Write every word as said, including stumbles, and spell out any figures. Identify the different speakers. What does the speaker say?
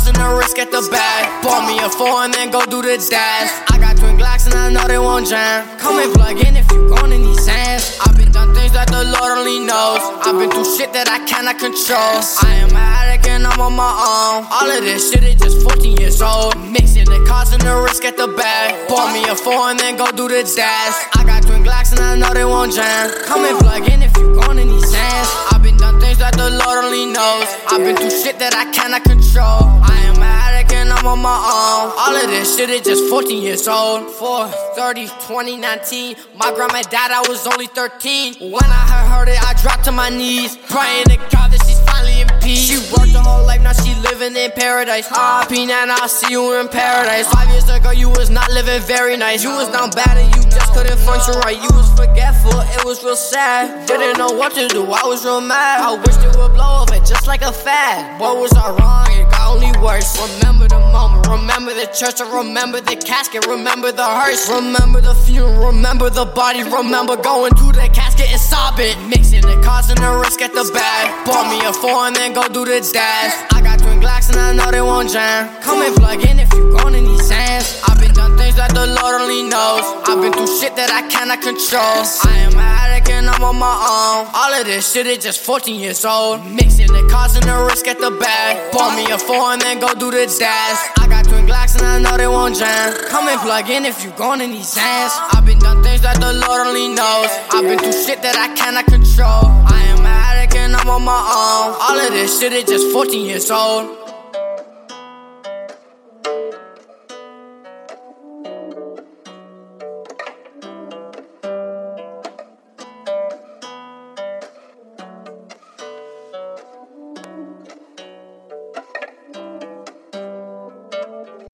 Speaker 1: causing a risk at the back. Bought me a four and then go do the dash. I got twin Glocks and I know they won't jam. Come and plug in if you gon' in these hands. I've been done things that the Lord only knows. I've been through shit that I cannot control. I am an addict and I'm on my own. All of this shit is just fourteen years old. Mixing and causing a risk at the back. Bought me a four and then go do the dash. I got twin Glocks and I know they won't jam. Come and plug in if you gon' in these hands. I've been done things that the Lord only knows. I've been through shit that I cannot control. I am an addict and I'm on my own. All of this shit is just fourteen years old. four thirty twenty nineteen. My grandma died, I was only thirteen. When I heard it, I dropped to my knees, praying to God that she's finally in peace. She worked her whole life, now she living in paradise. R I P now, I'll see you in paradise. Five years ago, you was not living very nice. You was down bad and you just couldn't function right. You was forgetful, it was real sad. Didn't know what to do, I was real mad. I wished it would blow over just like a fad. What was I wrong? It got only worse. Remember the moment, remember the church, I remember the casket, remember the hearse, remember the funeral, remember the body, remember going to the casket and sobbing. Mixing and causing a risk at the back. Bought me a four and then go do the dash. I got twin Glocks and I know they won't jam. Come and plug in if you gon' in these hands. I've been done things that the Lord only knows. I've been through shit that I cannot control. I am an addict and I'm on my own. All of this shit is just fourteen years old. Mixing and causing a risk at the back. Bought me a four and then go do the dash. I got twin Glocks and I know they won't jam. Come and plug in if you gon' in these hands. I've been done things that the Lord only knows. I've been through shit that I cannot control. I am an addict and I'm on my own. All of this shit is just fourteen years old.